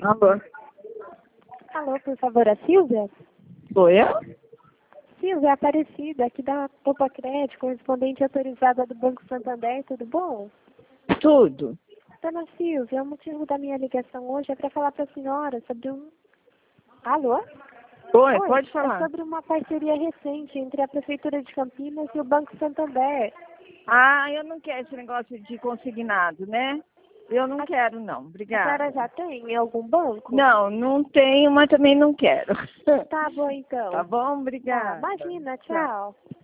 Alô? Alô, por favor, a Silvia? Sou eu? Silvia Aparecida, aqui da Copa Crédito, correspondente autorizada do Banco Santander, tudo bom? Tudo. Dona Silvia, o motivo da minha ligação hoje é para falar para a senhora sobre um... Alô? Oi, pode É falar. sobre uma parceria recente entre a Prefeitura de Campinas e o Banco Santander. Ah, eu não quero esse negócio de consignado, né? Eu não quero, não. A Obrigada. senhora já tem em algum banco? Não, não tenho, mas também não quero. Tá bom, então. Tá bom? Tá, Obrigada. imagina, Tchau. tchau.